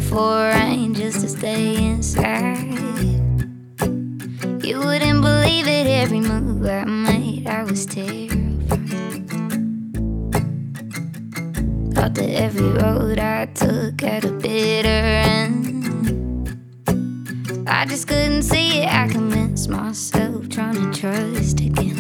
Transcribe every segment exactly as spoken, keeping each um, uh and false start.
for rain just to stay inside. You wouldn't believe it, every move I made, I was terrified. Thought that every road I took had a bitter end. I just couldn't see it, I convinced myself trying to trust again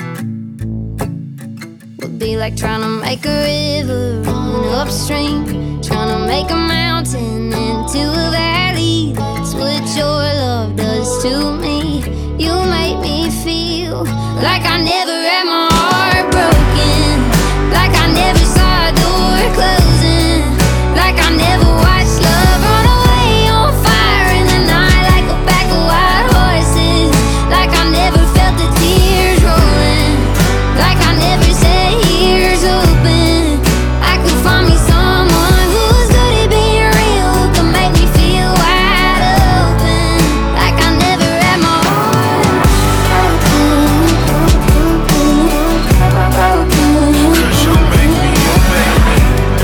would be like trying to make a river run upstream, trying to make a mountain into a valley. That's what your love does to me. You make me feel like I never had my heart broken, like I never saw a door closing, like I never watched love run away on fire in the night like a pack of wild horses, like I never felt the tears rolling, like I never said here's open. I could find me someone who's good at being real, who can make me feel wide open, like I never had my heart broken. Cause you make me, you make me.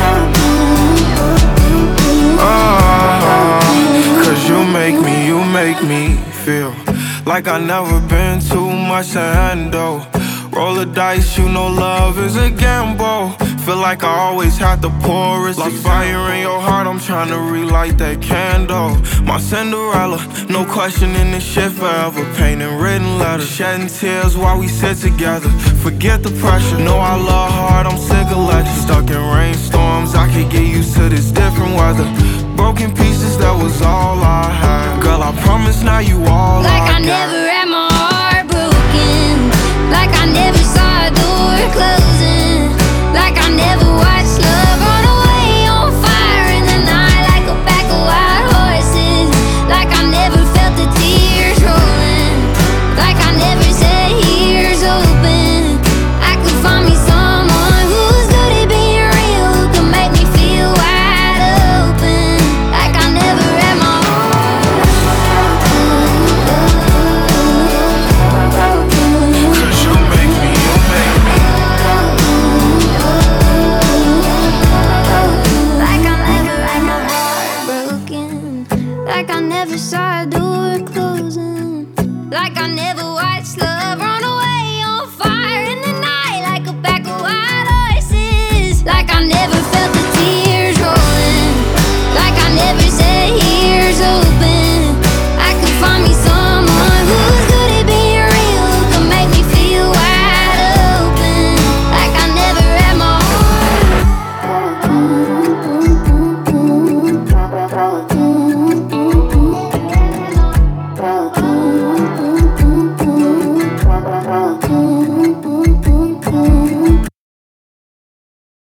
Oh, cause you make me, you make me feel like I never been too much to handle. Roll the dice, you know love is a gamble. Feel like I always have to pour it. Like fire in your heart, I'm trying to relight that candle. My Cinderella, no questioning this shit forever. Painting written letters, shedding tears while we sit together. Forget the pressure, know I love hard, I'm sick of legends. Stuck in rainstorms, I could get used to this different weather. Broken pieces, that was all I had. Girl, I promise now you all Like I I got. never had my heart broken, like I never saw a door closing, like I never watched love run away on fire in the night like a pack of wild horses, like I never felt the tears rolling, like I never said here's open. I could find me someone who's good at being real, who can make me feel wide open, like I never had my heart broken. Cause you make me, you make me. Like I never had my heart broken, like I never saw a door closing, like I never watched love